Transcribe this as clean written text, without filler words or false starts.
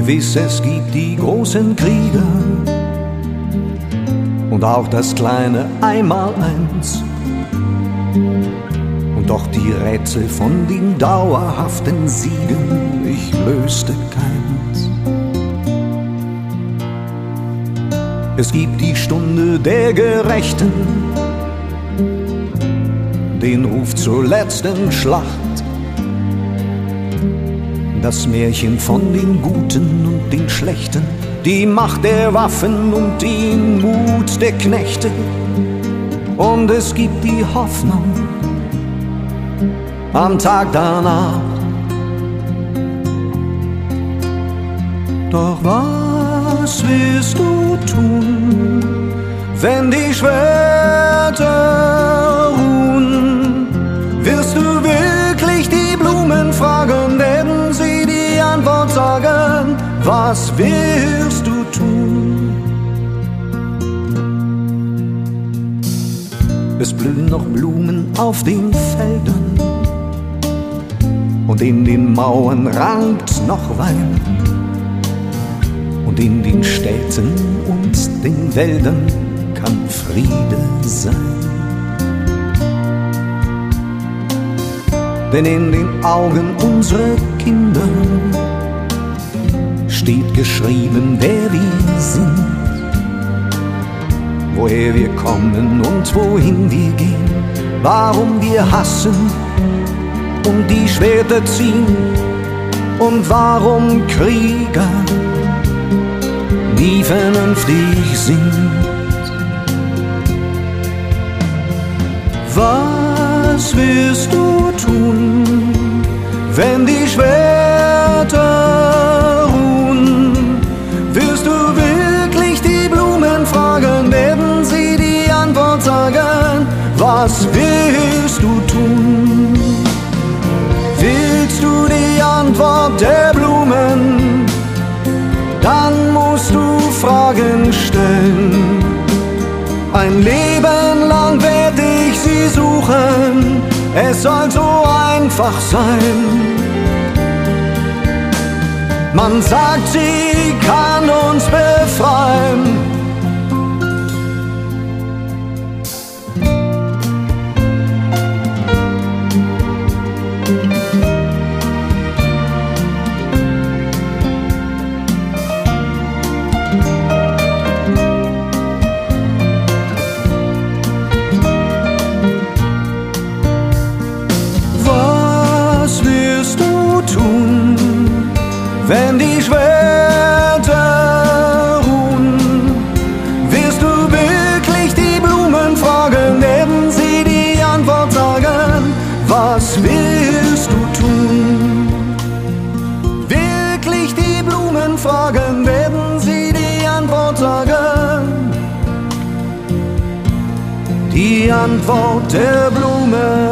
Gewiss, es gibt die großen Kriege und auch das kleine Einmaleins. Und doch die Rätsel von den dauerhaften Siegen, ich löste keins. Es gibt die Stunde der Gerechten, den Ruf zur letzten Schlacht, das Märchen von den Guten und den Schlechten, die Macht der Waffen und den Mut der Knechte. Und es gibt die Hoffnung am Tag danach. Doch was willst du tun, wenn die Schwerter ruhen? Wirst du wirklich die Blumen fragen, werden sie die Antwort sagen? Was wirst du tun? Es blühen noch Blumen auf den Feldern und in den Mauern rankt noch Wein. Und in den Städten und den Wäldern kann Friede sein. Denn in den Augen unserer Kinder steht geschrieben, wer wir sind, woher wir kommen und wohin wir gehen, warum wir hassen und die Schwerter ziehen und warum Krieger nie vernünftig sind. Was wirst du tun, wenn die Schwerter ruhen? Wirst du wirklich die Blumen fragen, werden sie die Antwort sagen? Was wirst du tun? Willst du die Antwort der Blumen? Dann musst du Fragen stellen. Ein Leben lang werde ich sie suchen, es soll so einfach sein. Man sagt, sie kann uns befreien. Wenn die Schwerter ruhen, wirst du wirklich die Blumen fragen, werden sie die Antwort sagen? Was willst du tun? Wirklich die Blumen fragen, werden sie die Antwort sagen? Die Antwort der Blumen.